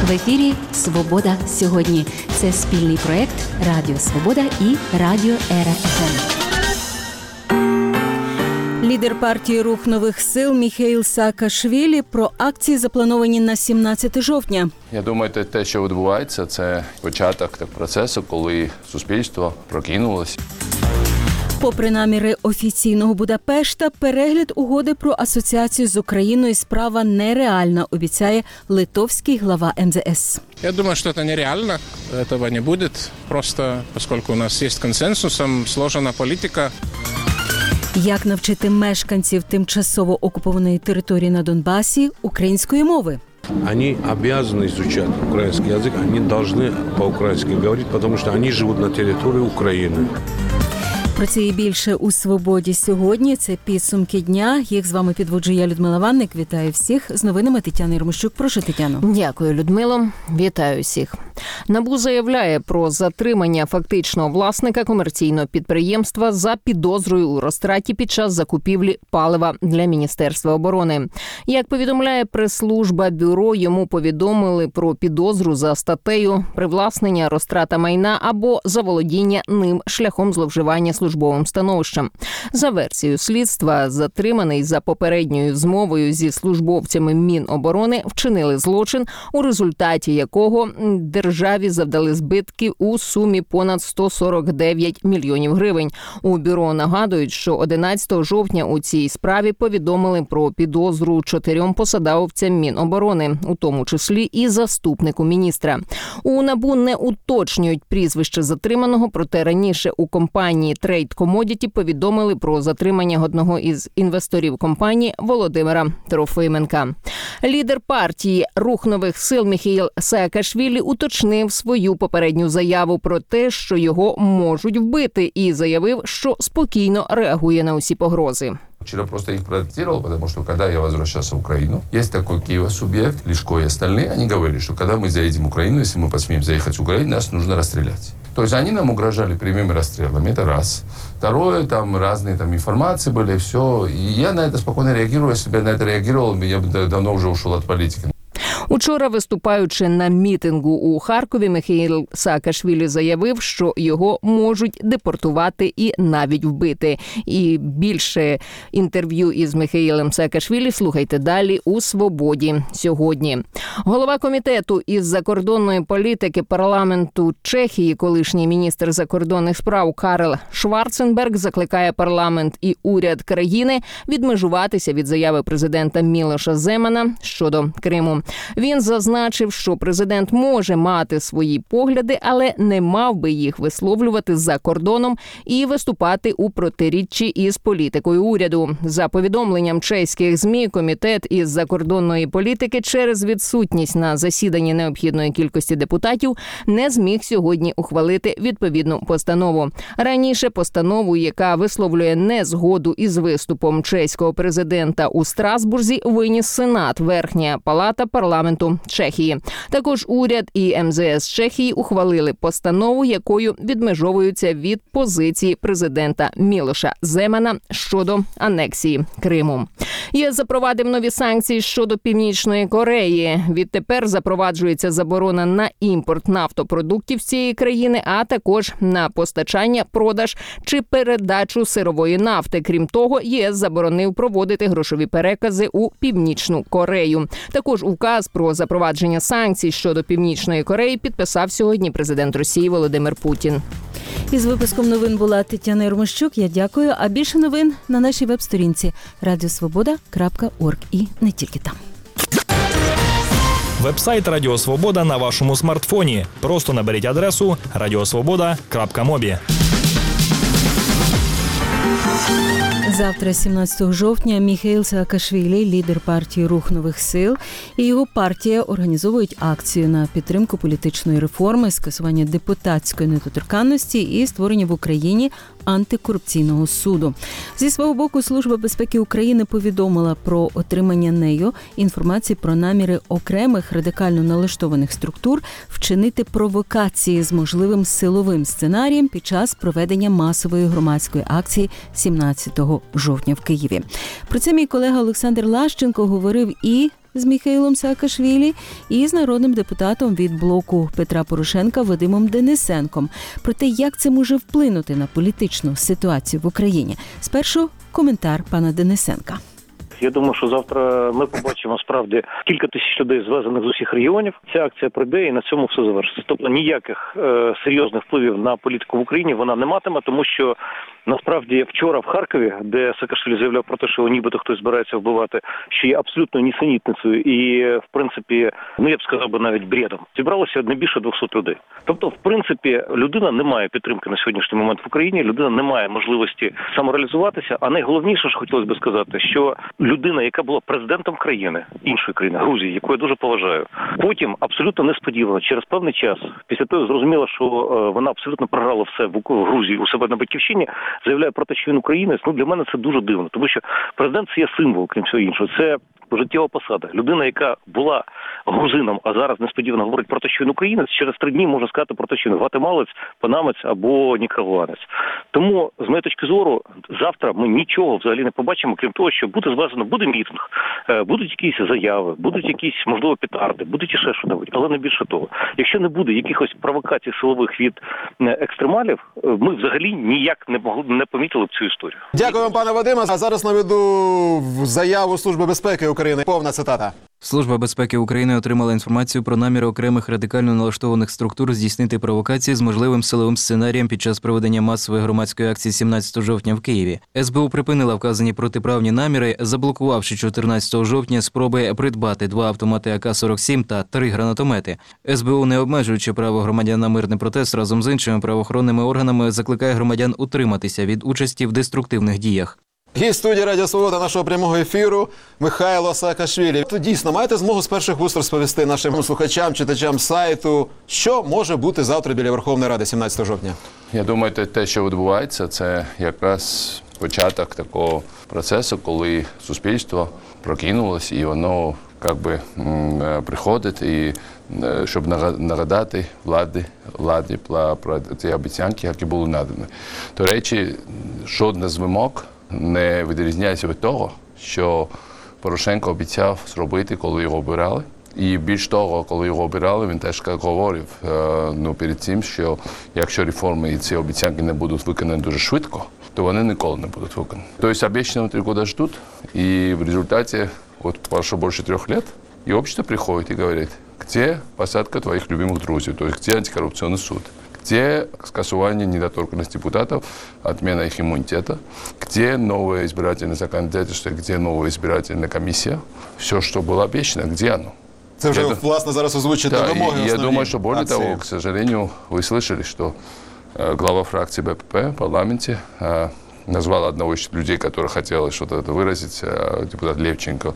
В ефірі «Свобода сьогодні». Це спільний проєкт Радіо Свобода і Радіо Ера ФМ. Лідер партії «Рух нових сил» Міхеїл Саакашвілі про акції, заплановані на 17 жовтня. Я думаю, те, що відбувається, це початок процесу, коли суспільство прокинулося. Попри наміри офіційного Будапешта, перегляд угоди про асоціацію з Україною справа нереальна, обіцяє литовський глава МЗС. Я думаю, что это нереально, этого не будет, просто поскольку у нас есть консенсусом сложена политика. Як навчити мешканців тимчасово окупованої території на Донбасі української мови? Они обязаны изучать украинский язык, они должны по-украински говорить, потому что они живут на территории Украины. Про це і більше у «Свободі сьогодні». Це підсумки дня. Їх з вами підводжу я, Людмила Ванник. Вітаю всіх. З новинами Тетяна Єрмощук. Прошу, Тетяно. Дякую, Людмило. Вітаю всіх. НАБУ заявляє про затримання фактичного власника комерційного підприємства за підозрою у розтраті під час закупівлі палива для Міністерства оборони. Як повідомляє прес-служба бюро, йому повідомили про підозру за статтею «Привласнення, розтрата майна або заволодіння ним шляхом зловживання службовим становищем». За версією слідства, затриманий за попередньою змовою зі службовцями Міноборони вчинили злочин, у результаті якого державі завдали збитків у сумі понад 149 мільйонів гривень. У бюро нагадують, що 11 жовтня у цій справі повідомили про підозру 4 посадовцям Міноборони, у тому числі і заступнику міністра. У НАБУ не уточнюють прізвище затриманого, проте раніше у компанії Trade Commodity повідомили про затримання одного із інвесторів компанії Володимира Трофименка. Лідер партії «Рух нових сил» Міхеїл Саакашвілі уточнив свою попередню заяву про те, що його можуть вбити, і заявив, що спокійно реагує на усі погрози. Вчера просто их протестировал, потому что когда я возвращался в Украину, есть такой Киева-субъект, Лешко и остальные, они говорили, что когда мы заедем в Украину, если мы посмеем заехать в Украину, нас нужно расстрелять. То есть они нам угрожали прямыми расстрелами, это раз. Второе, там разные там информации были, все. И я на это спокойно реагирую, если бы я на это реагировал, я бы давно уже ушел от политики. Учора, виступаючи на мітингу у Харкові, Міхеїл Саакашвілі заявив, що його можуть депортувати і навіть вбити. І більше інтерв'ю із Міхеїлем Саакашвілі слухайте далі у «Свободі сьогодні». Голова комітету із закордонної політики парламенту Чехії, колишній міністр закордонних справ Карл Шварценберг, закликає парламент і уряд країни відмежуватися від заяви президента Мілоша Земана щодо Криму. Він зазначив, що президент може мати свої погляди, але не мав би їх висловлювати за кордоном і виступати у протиріччі із політикою уряду. За повідомленням чеських ЗМІ, комітет із закордонної політики через відсутність на засіданні необхідної кількості депутатів не зміг сьогодні ухвалити відповідну постанову. Раніше постанову, яка висловлює незгоду із виступом чеського президента у Страсбурзі, виніс Сенат, Верхня палата парламенту Чехії. Також уряд і МЗС Чехії ухвалили постанову, якою відмежовуються від позиції президента Мілоша Земана щодо анексії Криму. ЄС запровадив нові санкції щодо Північної Кореї. Відтепер запроваджується заборона на імпорт нафтопродуктів з цієї країни, а також на постачання, продаж чи передачу сирової нафти. Крім того, ЄС заборонив проводити грошові перекази у Північну Корею. Також указ про запровадження санкцій щодо Північної Кореї підписав сьогодні президент Росії Володимир Путін. Із випуском новин була Тетяна Єрмощук. Я дякую. А більше новин на нашій веб-сторінці radiosvoboda.org і не тільки там. Веб-сайт Радіо Свобода на вашому смартфоні. Просто наберіть адресу radiosvoboda.mobi. Завтра, 17 жовтня, Міхеїл Саакашвілі, лідер партії «Рух нових сил», і його партія організовують акцію на підтримку політичної реформи, скасування депутатської недоторканності і створення в Україні антикорупційного суду. Зі свого боку, Служба безпеки України повідомила про отримання нею інформації про наміри окремих радикально налаштованих структур вчинити провокації з можливим силовим сценарієм під час проведення масової громадської акції 17 жовтня в Києві. Про це мій колега Олександр Лащенко говорив і з Міхеїлом Саакашвілі і з народним депутатом від блоку Петра Порошенка Вадимом Денисенком про те, як це може вплинути на політичну ситуацію в Україні. Спершу коментар пана Денисенка. Я думаю, що завтра ми побачимо справді кілька тисяч людей, звезених з усіх регіонів. Ця акція пройде і на цьому все завершиться. Тобто ніяких серйозних впливів на політику в Україні вона не матиме, тому що насправді вчора в Харкові, де Саакашвілі заявляв про те, що нібито хтось збирається вбивати, що є абсолютно нісенітницею і, в принципі, я б сказав би навіть бредом, зібралося не більше 200 людей. Тобто, в принципі, людина не має підтримки на сьогоднішній момент в Україні, людина не має можливості самореалізуватися, а найголовніше, що хотілося б сказати, що людина, яка була президентом країни, іншої країни, Грузії, яку я дуже поважаю, потім абсолютно несподівано, через певний час, після того зрозуміло, що вона абсолютно програла все в Грузії у себе на батьківщині, заявляє про те, що він українець. Для мене це дуже дивно, тому що президент – це є символ, крім всього іншого. Це життєва посада. Людина, яка була грузином, а зараз несподівано говорить про те, що він українець, через 3 дні може сказати про те, що він гватемалець, панамець або нікарагуанець. Тому, з моєї точки зору, завтра ми нічого взагалі не побачимо, крім того, що буде звезено, буде мітинг, будуть якісь заяви, будуть якісь, можливо, петарди, будуть іще що-небудь, але не більше того. Якщо не буде якихось провокацій силових від екстремалів, ми взагалі ніяк не помітили б цю історію. Дякую вам, пане Вадиме. А зараз наведу заяву Служби безпеки України. Повна цитата. Служба безпеки України отримала інформацію про наміри окремих радикально налаштованих структур здійснити провокації з можливим силовим сценарієм під час проведення масової громадської акції 17 жовтня в Києві. СБУ припинила вказані протиправні наміри, заблокувавши 14 жовтня спроби придбати 2 автомати АК-47 та 3 гранатомети. СБУ, не обмежуючи право громадян на мирний протест, разом з іншими правоохоронними органами закликає громадян утриматися від участі в деструктивних діях. Гість студії Радіо Свобода нашого прямого ефіру Михайло Саакашвілі. То дійсно, маєте змогу з перших вуст розповісти нашим слухачам, читачам сайту, що може бути завтра біля Верховної Ради 17 жовтня? Я думаю, те, що відбувається, це якраз початок такого процесу, коли суспільство прокинулося і воно приходить, і щоб нагадати владі про ці обіцянки, які були надані. До речі, жодна з вимог не відрізняється від того, що Порошенко обіцяв зробити, коли його обирали. І більш того, коли його обирали, він теж говорив перед цим, що якщо реформи і ці обіцянки не будуть виконані дуже швидко, то вони ніколи не будуть виконані. Тобто обіцяно 3 роки ждуть, і в результаті прошло більше 3 років, і общество приходить і говорить, де посадка твоїх любимих друзів, тобто де антикоррупційний суд. Где скасование недоторканности депутатов, отмена их иммунитета, где новое избирательное законодательство, где новая избирательная комиссия. Все, что было обещано, где оно? Це вже, власне, зараз озвучити вимоги основні. Я думаю, что более того, к сожалению, вы слышали, что глава фракции БПП в парламенте назвал одного из людей, который хотел что-то выразить, депутат Левченко.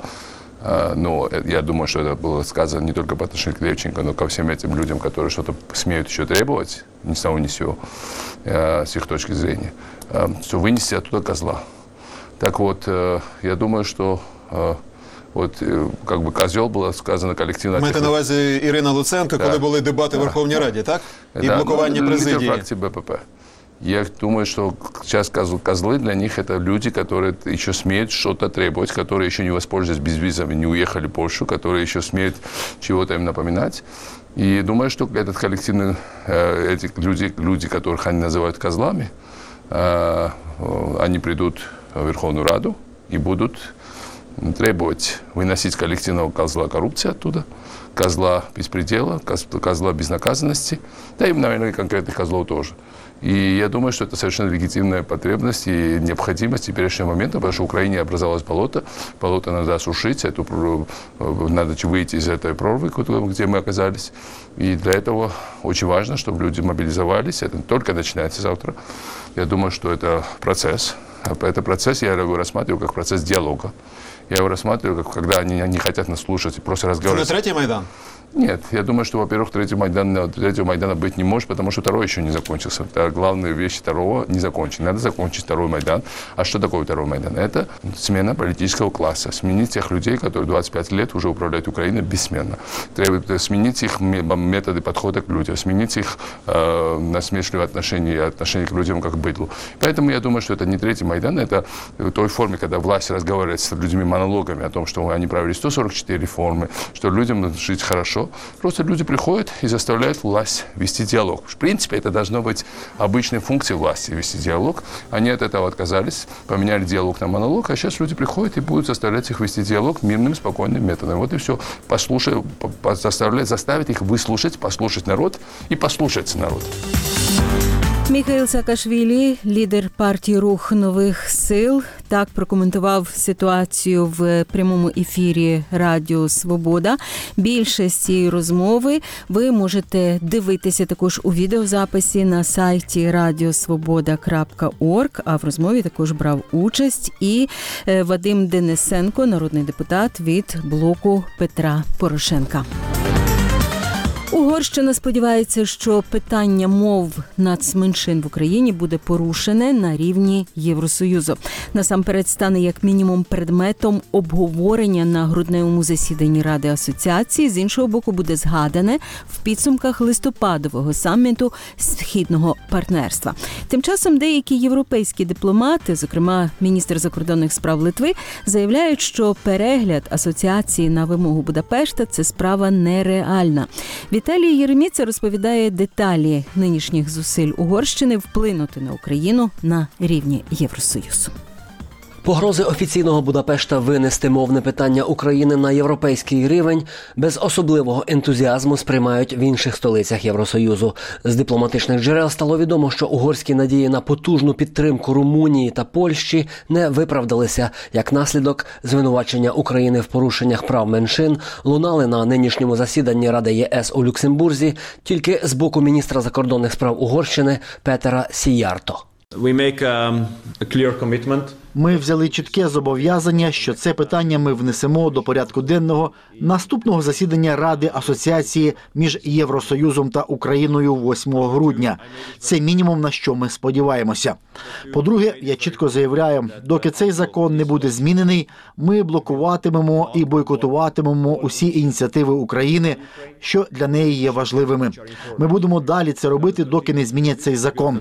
Но я думаю, что это было сказано не только по отношению к Левченко, но ко всем этим людям, которые что-то смеют еще требовать, ни с того ни с сего, с их точки зрения, что вынести оттуда козла. Так вот, я думаю, что козел було сказано колективно. Маєте на увазі Ірина Луценко, коли були дебати в Верховній Раді, так? І блокування президії. Лидер фракции БПП. Я думаю, что сейчас козлы для них это люди, которые еще смеют что-то требовать, которые еще не воспользовались безвизами, не уехали в Польшу, которые еще смеют чего-то им напоминать. И думаю, что этот коллективный, эти люди, которых они называют козлами, они придут в Верховную Раду и будут требовать выносить коллективного козла коррупции оттуда, козла беспредела, козла безнаказанности, да и, наверное, конкретных козлов тоже. И я думаю, что это совершенно легитимная потребность и необходимость в теперешнего момента, потому что в Украине образовалось болото надо осушить, надо выйти из этой прорвы, где мы оказались. И для этого очень важно, чтобы люди мобилизовались. Это только начинается завтра. Я думаю, что это процесс. Это процесс, я его рассматриваю как процесс диалога. Я его рассматриваю, как когда они не хотят нас слушать и просто разговаривать. Это не третий Майдан? Нет, я думаю, что, во-первых, третьего Майдана быть не может, потому что второй еще не закончился. Главная вещь второго не закончена. Надо закончить второй Майдан. А что такое второй Майдан? Это смена политического класса. Сменить тех людей, которые 25 лет уже управляют Украиной бессменно. Требует сменить их методы подхода к людям, сменить их насмешливые отношения к людям как к быдлу. Поэтому я думаю, что это не третий Майдан, это в той форме, когда власть разговаривает с людьми монологами о том, что они провели 144 реформы, что людям надо жить хорошо. Просто люди приходят и заставляют власть вести диалог. В принципе, это должно быть обычной функцией власти вести диалог. Они от этого отказались, поменяли диалог на монолог, а сейчас люди приходят и будут заставлять их вести диалог мирным, спокойным методом. Вот и все. Заставить их выслушать, послушать народ и послушать народ. Міхеїл Саакашвілі, лідер партії «Рух нових сил», так прокоментував ситуацію в прямому ефірі Радіо Свобода. Більше з цієї розмови ви можете дивитися також у відеозаписі на сайті radiosvoboda.org, а в розмові також брав участь і Вадим Денисенко, народний депутат від блоку Петра Порошенка. Угорщина сподівається, що питання мов нацменшин в Україні буде порушене на рівні Євросоюзу. Насамперед стане як мінімум предметом обговорення на грудневому засіданні Ради асоціації. З іншого боку, буде згадане в підсумках листопадового саміту Східного партнерства. Тим часом деякі європейські дипломати, зокрема міністр закордонних справ Литви, заявляють, що перегляд асоціації на вимогу Будапешта – це справа нереальна. Віталій Єреміца розповідає деталі нинішніх зусиль Угорщини вплинути на Україну на рівні Євросоюзу. Погрози офіційного Будапешта винести мовне питання України на європейський рівень без особливого ентузіазму сприймають в інших столицях Євросоюзу. З дипломатичних джерел стало відомо, що угорські надії на потужну підтримку Румунії та Польщі не виправдалися. Як наслідок, звинувачення України в порушеннях прав меншин лунали на нинішньому засіданні Ради ЄС у Люксембурзі тільки з боку міністра закордонних справ Угорщини Петера Сіярто. Ми взяли чітке зобов'язання, що це питання ми внесемо до порядку денного наступного засідання Ради асоціації між Євросоюзом та Україною 8 грудня. Це мінімум, на що ми сподіваємося. По-друге, я чітко заявляю, доки цей закон не буде змінений, ми блокуватимемо і бойкотуватимемо усі ініціативи України, що для неї є важливими. Ми будемо далі це робити, доки не змінять цей закон.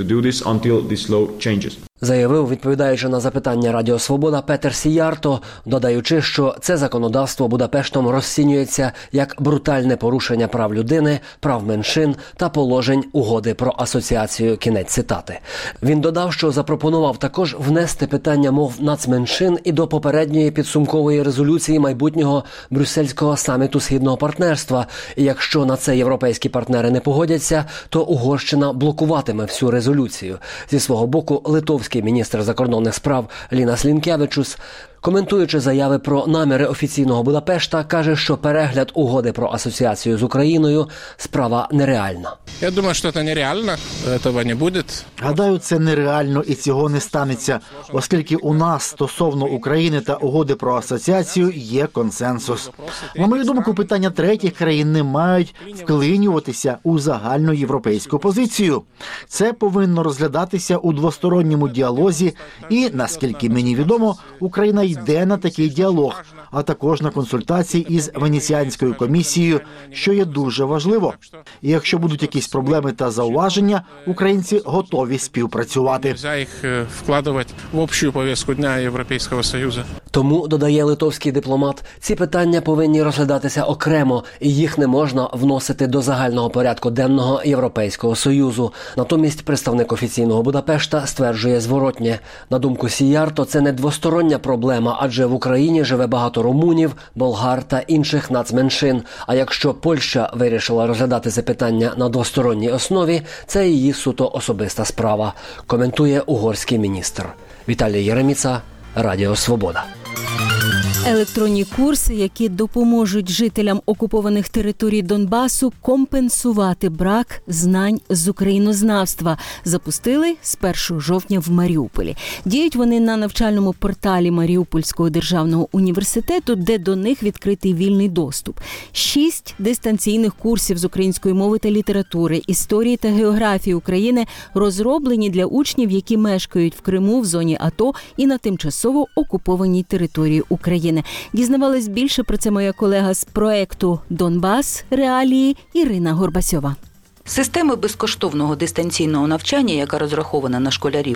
Заявив, відповідаючи на запитання Радіо Свобода, Петер Сіярто, додаючи, що це законодавство Будапештом розцінюється як брутальне порушення прав людини, прав меншин та положень угоди про асоціацію. Кінець цитати. Він додав, що запропонував також внести питання мов нацменшин і до попередньої підсумкової резолюції майбутнього брюссельського саміту Східного партнерства. І якщо на це європейські партнери не погодяться, то Угорщина блокуватиме всю резолюцію. Зі свого боку, литовський міністр закордонних справ Лінас Лінкевичус, коментуючи заяви про наміри офіційного Будапешта, каже, що перегляд угоди про асоціацію з Україною – справа нереальна. Я думаю, що це нереально, цього не буде. Гадаю, це нереально і цього не станеться, оскільки у нас стосовно України та угоди про асоціацію є консенсус. На мою думку, питання третіх країн не мають вклинюватися у загальну європейську позицію. Це повинно розглядатися у двосторонньому діалозі і, наскільки мені відомо, Україна йде на такий діалог, а також на консультації із Венеціанською комісією, що є дуже важливо. І якщо будуть якісь проблеми та зауваження, українці готові співпрацювати. Нельзя їх вкладати в общу повістку дня Європейського Союзу. Тому, додає литовський дипломат, ці питання повинні розглядатися окремо, і їх не можна вносити до загального порядку денного Європейського Союзу. Натомість представник офіційного Будапешта стверджує зворотнє. На думку Сіярто, це не двостороння проблема, адже в Україні живе багато румунів, болгар та інших нацменшин. А якщо Польща вирішила розглядати це питання на двосторонній основі, це її суто особиста справа, коментує угорський міністр. Віталій Єреміца, Радіо Свобода. Електронні курси, які допоможуть жителям окупованих територій Донбасу компенсувати брак знань з українознавства, запустили з 1 жовтня в Маріуполі. Діють вони на навчальному порталі Маріупольського державного університету, де до них відкритий вільний доступ. 6 дистанційних курсів з української мови та літератури, історії та географії України розроблені для учнів, які мешкають в Криму, в зоні АТО і на тимчасово окупованій території України. Дізнавалась більше про це моя колега з проекту «Донбас. Реалії» Ірина Горбасьова. Система безкоштовного дистанційного навчання, яка розрахована на школярів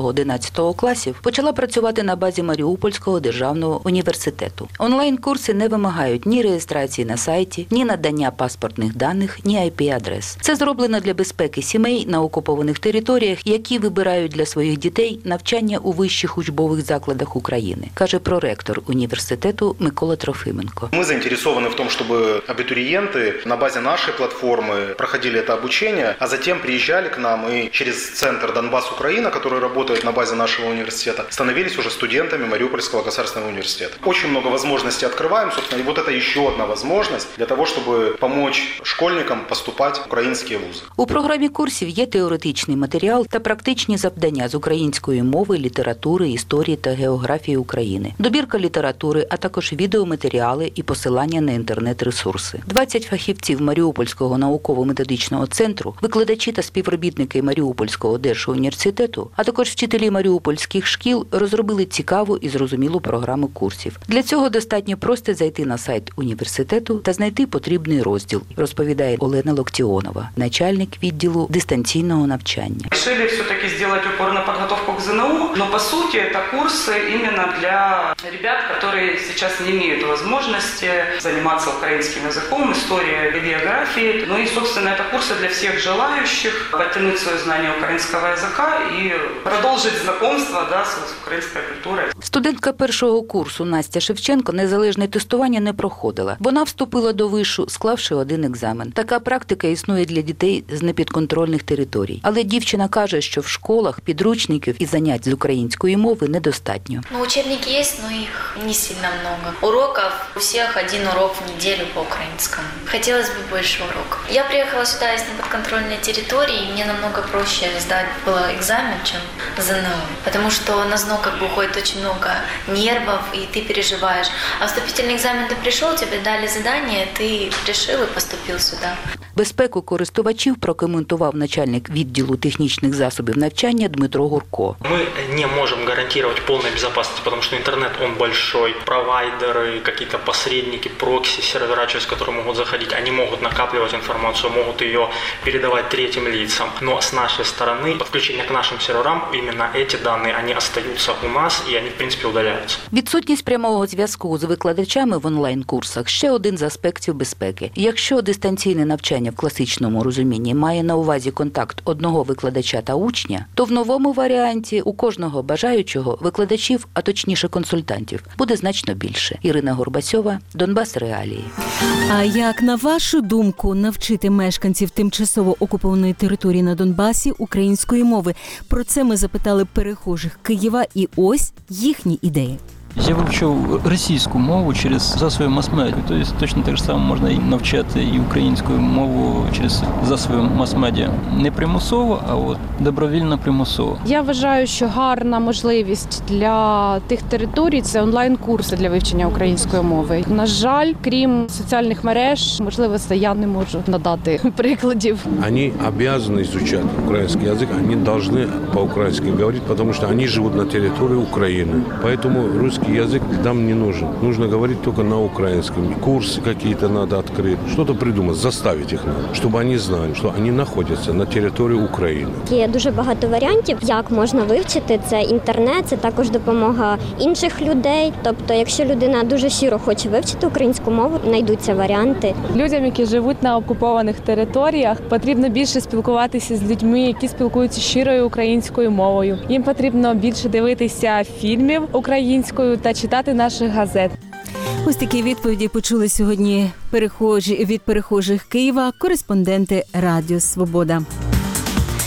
6-11 класів, почала працювати на базі Маріупольського державного університету. Онлайн-курси не вимагають ні реєстрації на сайті, ні надання паспортних даних, ні IP-адрес. Це зроблено для безпеки сімей на окупованих територіях, які вибирають для своїх дітей навчання у вищих учбових закладах України, каже проректор університету Микола Трофименко. Ми заінтересовані в тому, щоб абітурієнти на базі нашої платформи проходили це обучение, а затем приезжали к нам и через центр «Донбасс-Украина», который работает на базе нашего университета, становились уже студентами Мариупольского государственного университета. Очень много возможностей открываем, собственно, и вот это еще одна возможность для того, чтобы помочь школьникам поступать в українські вузи. У програмі курсів є теоретичний матеріал та практичні завдання з української мови, літератури, історії та географії України, добірка літератури, а також відеоматеріали і посилання на інтернет-ресурси. 20 фахівців Маріупольського науково-методичного центру, викладачі та співробітники Маріупольського держуніверситету, а також вчителі маріупольських шкіл розробили цікаву і зрозумілу програму курсів. Для цього достатньо просто зайти на сайт університету та знайти потрібний розділ, розповідає Олена Локтіонова, начальник відділу дистанційного навчання. Решили все-таки зробити упор на підготовку к ЗНО, но по суті це курси іменно для ребят, які зараз не мають можливості займатися українським язиком, історією і географією. Ну і, собственно, це курси для всех желающих подтянуть свое знание украинского языка и продолжить знакомство с украинской культурой. Студентка першого курсу Настя Шевченко незалежне тестування не проходила. Вона вступила до вишу, склавши один екзамен. Така практика існує для дітей з непідконтрольних територій. Але дівчина каже, що в школах підручників і занять з української мови недостатньо. Учебники є, але їх не сильно багато. Уроків у всіх один урок в неділю по українському. Хотілося б більше уроків. Я приїхала сюди на подконтрольной территории, и мне намного проще сдать было экзамен, чем ЗНО. Потому что на ЗНО уходит очень много нервов, и ты переживаешь. А вступительный экзамен ты пришел, тебе дали задание, ты решил и поступил сюда. Безпеку користувачів прокоментував начальник відділу технічних засобів навчання Дмитро Гурко. Мы не можем гарантировать полной безопасности, потому что интернет, он большой. Провайдеры, какие-то посредники, прокси, сервера, через которые могут заходить, они могут накапливать информацию, могут ее передавать третьим лицам. Но с нашей стороны, подключение к нашим серверам, именно эти данные, они остаются у нас, и они, в принципе, удаляются. Відсутність прямого зв'язку з викладачами в онлайн-курсах – ще один з аспектів безпеки. Якщо дистанційне навчання в класичному розумінні має на увазі контакт одного викладача та учня, то в новому варіанті у кожного бажаючого викладачів, а точніше консультантів, буде значно більше. Ірина Горбасьова, Донбас. Реалії. А як, на вашу думку, навчити мешканців тимчасово окупованої території на Донбасі української мови? Про це ми запитали перехожих Києва, і ось їхні ідеї. Я вивчив російську мову через засоби мас-медіа. Тобто точно так само можна і навчати і українську мову через засоби мас-медіа. Не примусово, а от добровільно примусово. Я вважаю, що гарна можливість для тих територій – це онлайн-курси для вивчення української мови. На жаль, крім соціальних мереж, можливо, я не можу надати прикладів. Вони обов'язані вивчати український язик, вони повинні по-українськи говорити, тому що вони живуть на території України. Тому русский язык нам не нужен. Нужно говорить только на украинском. Курсы какие-то надо открыть. Что-то придумать, заставить их надо, чтобы они знали, что они находятся на території України. Є дуже багато варіантів, як можна вивчити. Це інтернет, це також допомога інших людей. Тобто, якщо людина дуже щиро хоче вивчити українську мову, знайдуться варіанти. Людям, які живуть на окупованих територіях, потрібно більше спілкуватися з людьми, які спілкуються щирою українською мовою. Їм потрібно більше дивитися фільмів українською та читати наших газет. Ось такі відповіді почули сьогодні від перехожих Києва, кореспонденти Радіо Свобода.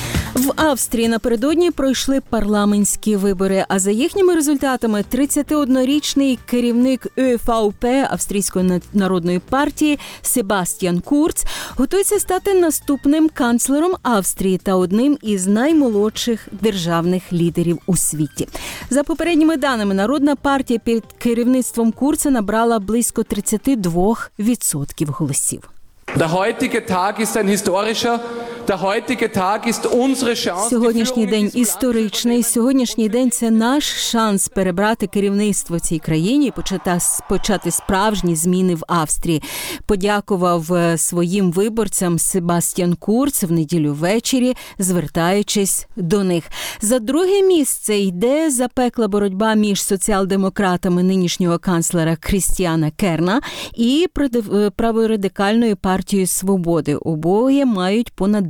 В Австрії напередодні пройшли парламентські вибори, а за їхніми результатами 31-річний керівник ÖVP Австрійської народної партії Себастьян Курц готується стати наступним канцлером Австрії та одним із наймолодших державних лідерів у світі. За попередніми даними, Народна партія під керівництвом Курца набрала близько 32% голосів. Сьогоднішній день історичний. Сьогоднішній день – це наш шанс перебрати керівництво цій країні і почати справжні зміни в Австрії. Подякував своїм виборцям Себастьян Курц в неділю ввечері, звертаючись до них. За друге місце йде запекла боротьба між соціал-демократами нинішнього канцлера Крістіана Керна і праворадикальною партією «Свободи». Обоє мають понад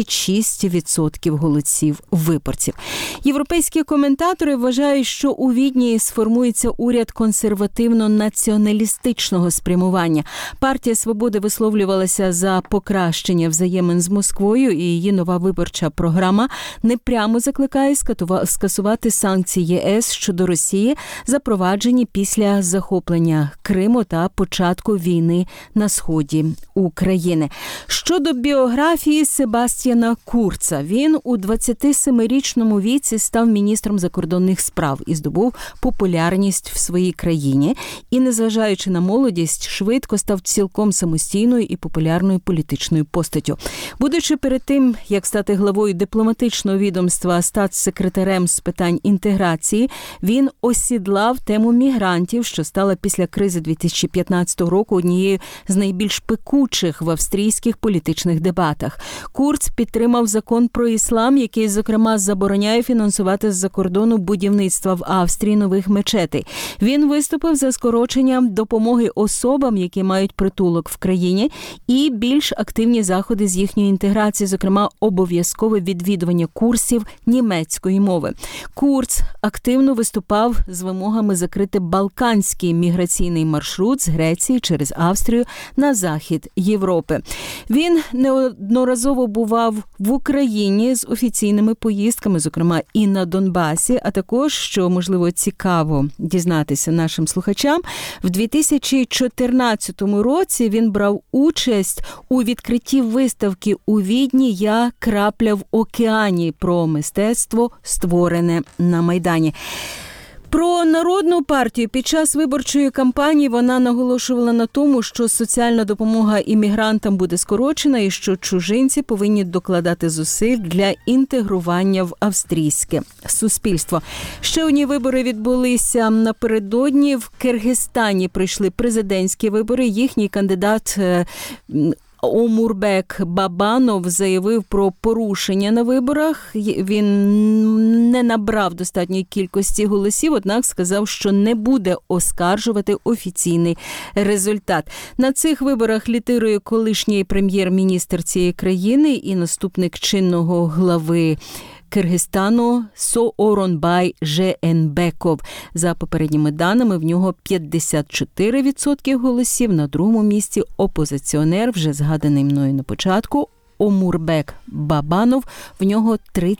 26% голосів виборців. Європейські коментатори вважають, що у Відні сформується уряд консервативно-націоналістичного спрямування. Партія «Свободи» висловлювалася за покращення взаємин з Москвою, і її нова виборча програма непрямо закликає скасувати санкції ЄС щодо Росії, запроваджені після захоплення Криму та початку війни на сході України. Щодо біографії Себастьяна Курца, він у 27-річному віці став міністром закордонних справ і здобув популярність в своїй країні. І, незважаючи на молодість, швидко став цілком самостійною і популярною політичною постаттю. Будучи перед тим, як стати главою дипломатичного відомства, статс-секретарем з питань інтеграції, він осідлав тему мігрантів, що стала після кризи 2015 року однією з найбільш пекучих в австрійських політичних дебатах. Курц підтримав закон про іслам, який, зокрема, забороняє фінансувати з-за кордону будівництва в Австрії нових мечетей. Він виступив за скорочення допомоги особам, які мають притулок в країні, і більш активні заходи з їхньої інтеграції, зокрема, обов'язкове відвідування курсів німецької мови. Курц активно виступав з вимогами закрити балканський міграційний маршрут з Греції через Австрію на захід Європи. Він неодноразово бував в Україні з офіційними поїздками, зокрема і на Донбасі, а також, що, можливо, цікаво дізнатися нашим слухачам, в 2014 році він брав участь у відкритті виставки у Відні «Я крапля в океані» про мистецтво, створене на Майдані. Про Народну партію під час виборчої кампанії вона наголошувала на тому, що соціальна допомога іммігрантам буде скорочена і що чужинці повинні докладати зусиль для інтегрування в австрійське суспільство. Ще одні вибори відбулися напередодні. В Киргизстані пройшли президентські вибори. Їхній кандидат Омурбек Бабанов заявив про порушення на виборах. Він не набрав достатньої кількості голосів, однак сказав, що не буде оскаржувати офіційний результат. На цих виборах лідирує колишній прем'єр-міністр цієї країни і наступник чинного глави Киргизстану Сооронбай Жээнбеков. За попередніми даними, в нього 54% голосів. На другому місці опозиціонер, вже згаданий мною на початку, Омурбек Бабанов, в нього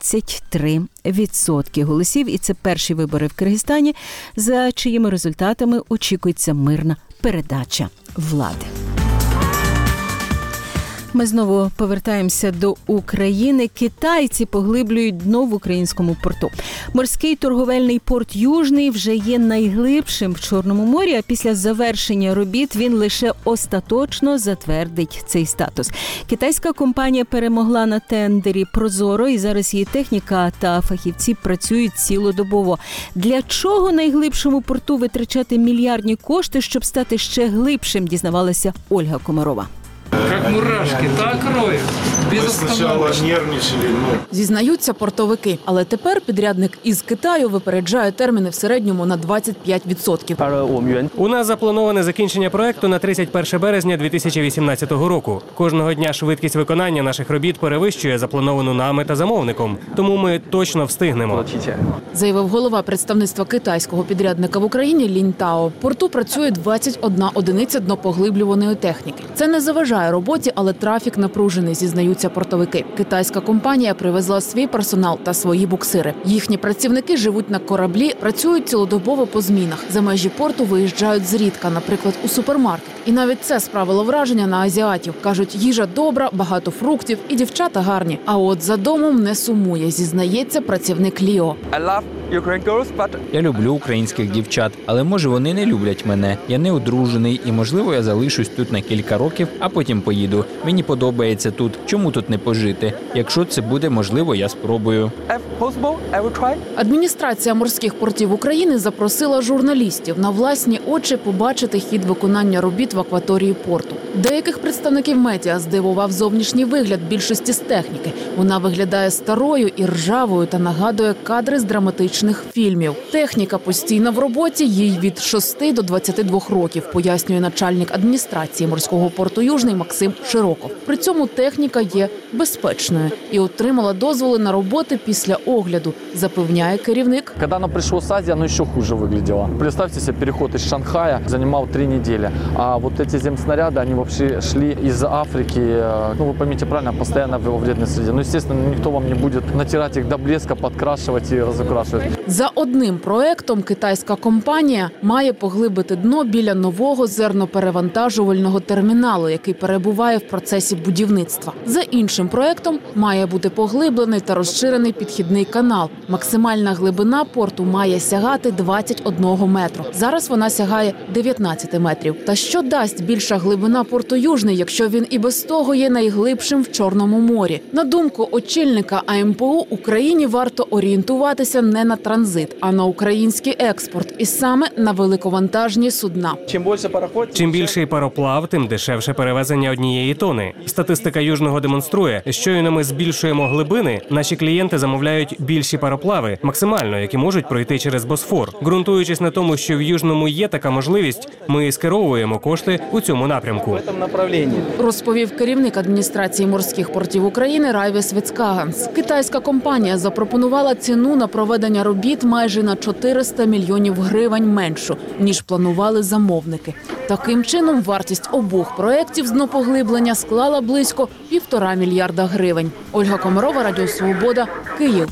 33% голосів. І це перші вибори в Киргизстані, за чиїми результатами очікується мирна передача влади. Ми знову повертаємося до України. Китайці поглиблюють дно в українському порту. Морський торговельний порт Южний вже є найглибшим в Чорному морі, а після завершення робіт він лише остаточно затвердить цей статус. Китайська компанія перемогла на тендері «Прозоро», і зараз її техніка та фахівці працюють цілодобово. Для чого найглибшому порту витрачати мільярдні кошти, щоб стати ще глибшим, дізнавалася Ольга Комарова. Як мурашки, так роють. Зізнаються портовики, але тепер підрядник із Китаю випереджає терміни в середньому на 25%. У нас заплановане закінчення проекту на 31 березня 2018 року. Кожного дня швидкість виконання наших робіт перевищує заплановану нами та замовником, тому ми точно встигнемо. Заявив голова представництва китайського підрядника в Україні Лінь Тао. В порту працює 21 одиниця днопоглиблюваної техніки. Це не заважає роботі роботі, але трафік напружений, зізнаються портовики. Китайська компанія привезла свій персонал та свої буксири. Їхні працівники живуть на кораблі, працюють цілодобово по змінах. За межі порту виїжджають зрідка, наприклад, у супермаркет. І навіть це справило враження на азіатів. Кажуть, їжа добра, багато фруктів і дівчата гарні. А от за домом не сумує, зізнається працівник Ліо. Я люблю українських дівчат, але може вони не люблять мене. Я не одружений і, можливо, я залишусь тут на кілька років, а потім поїду. Мені подобається тут. Чому тут не пожити? Якщо це буде можливо, я спробую. Адміністрація морських портів України запросила журналістів на власні очі побачити хід виконання робіт в акваторії порту. Деяких представників медіа здивував зовнішній вигляд більшості з техніки. Вона виглядає старою і ржавою та нагадує кадри з драматичних фільмів. Техніка постійно в роботі, їй від 6 до 22 років, пояснює начальник адміністрації морського порту Южний Максим Широков. При цьому техніка є безпечною і отримала дозволи на роботи після огляду, запевняє керівник. Когда оно пришло с Азии, оно еще хуже выглядело. Представьте себе, переход из Шанхая занимал 3 недели. А вот эти земснаряды, они вообще шли из Африки, вы поймите правильно, постоянно во вредной среде. Естественно, никто вам не будет натирать их до блеска, подкрашивать и разукрашивать. За одним проектом китайська компанія має поглибити дно біля нового зерноперевантажувального терміналу, який перебуває в процесі будівництва. За іншим проектом має бути поглиблений та розширений підхідний канал. Максимальна глибина порту має сягати 21 метру. Зараз вона сягає 19 метрів. Та що дасть більша глибина порту Южний, якщо він і без того є найглибшим в Чорному морі? На думку очільника АМПУ, Україні варто орієнтуватися не на транзит, а на український експорт. І саме на великовантажні судна. Чим більший пароплав, тим дешевше перевезення однієї тони. Статистика Южного демонструє, щойно ми збільшуємо глибини, наші клієнти замовляють більші пароплави, максимально, які можуть пройти через Босфор. Ґрунтуючись на тому, що в Южному є така можливість, ми скеровуємо кошти у цьому напрямку. Розповів керівник адміністрації морських портів України Райвіс Віцкаганс. Китайська компанія запропонувала ціну на проведення робіт майже на 400 мільйонів гривень меншу, ніж планували замовники. Таким чином, вартість обох проєктів з днопоглиблення склала близько 1,5 мільярда гривень. Ольга Комарова, Радіо Свобода, Київ.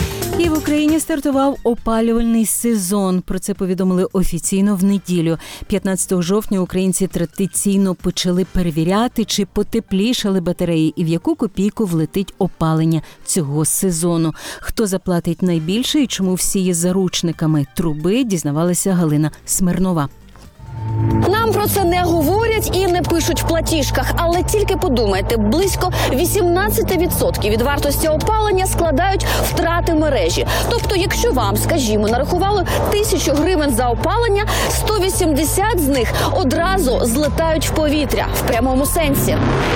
І в Україні стартував опалювальний сезон. Про це повідомили офіційно в неділю. 15 жовтня українці традиційно почали перевіряти, чи потеплішали батареї і в яку копійку влетить опалення цього сезону. Хто заплатить найбільше і чому всі є заручниками труби, дізнавалася Галина Смирнова. Нам про це не говорять і не пишуть в платіжках, але тільки подумайте, близько 18% від вартості опалення складають втрати мережі. Тобто, якщо вам, скажімо, нарахували 1000 гривень за опалення, 180 з них одразу злетають в повітря, в прямому сенсі.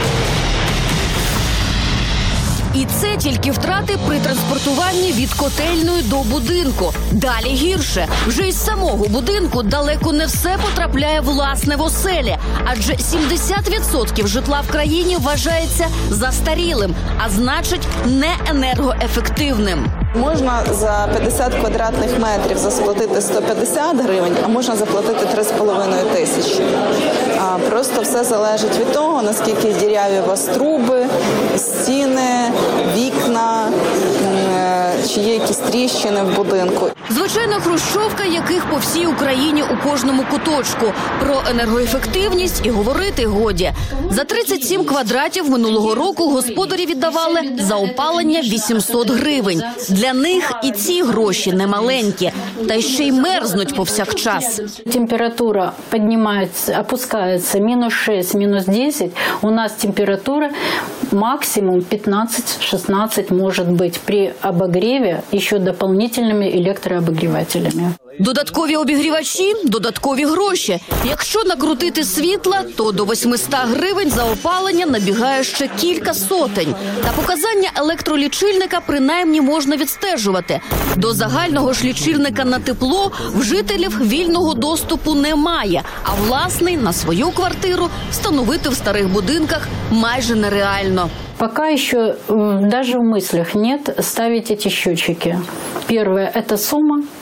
І це тільки втрати при транспортуванні від котельної до будинку. Далі гірше. Вже із самого будинку далеко не все потрапляє власне в оселі. Адже 70% житла в країні вважається застарілим, а значить не енергоефективним. Можна за 50 квадратних метрів засплатити 150 гривень, а можна заплатити 3,5 тисячі. Просто все залежить від того, наскільки діряві у вас труби, стіни, вікна, чи є якісь тріщини в будинку. Звичайно, хрущовка, яких по всій Україні у кожному куточку. Про енергоефективність і говорити годі. За 37 квадратів минулого року господарі віддавали за опалення 800 гривень. Для них і ці гроші немаленькі, та ще й мерзнуть повсякчас. Температура піднімається, опускається мінус 6, мінус 10. У нас температура максимум 15-16 може бути при обогреві ще дополнительними електрообогрівателями. Додаткові обігрівачі – додаткові гроші. Якщо накрутити світла, то до 800 гривень за опалення набігає ще кілька сотень. Та показання електролічильника принаймні можна відстежувати. До загального ж лічильника на тепло в жителів вільного доступу немає, а власний на свою квартиру встановити в старих будинках майже нереально. Пока еще даже в мыслях нет ставить эти счетчики. Первое – это сумма.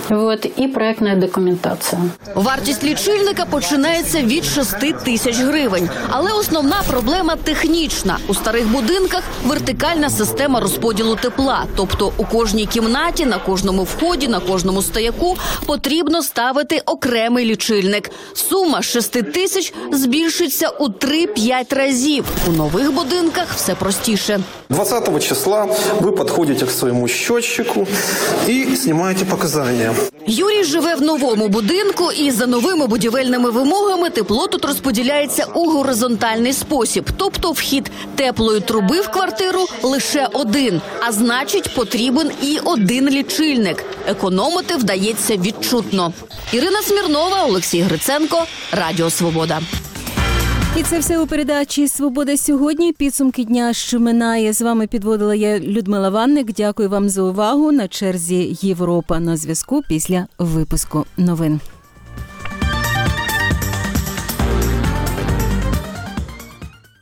Вот, и проектная документация. Вартість лічильника починається від 6 тисяч гривень. Але основна проблема технічна. У старих будинках вертикальна система розподілу тепла. Тобто у кожній кімнаті, на кожному вході, на кожному стояку потрібно ставити окремий лічильник. Сума з 6 тисяч збільшиться у 3-5 разів. У нових будинках все простіше. 20 числа ви підходите к своєму счетчику і знімаєте показання. Юрій живе в новому будинку, і за новими будівельними вимогами тепло тут розподіляється у горизонтальний спосіб. Тобто вхід теплої труби в квартиру лише один, а значить потрібен і один лічильник. Економити вдається відчутно. Ірина Смірнова, Олексій Гриценко, Радіо Свобода. І це все у передачі «Свобода сьогодні». Підсумки дня, що минає. З вами підводила я, Людмила Ванник. Дякую вам за увагу. На черзі Європа на зв'язку після випуску новин.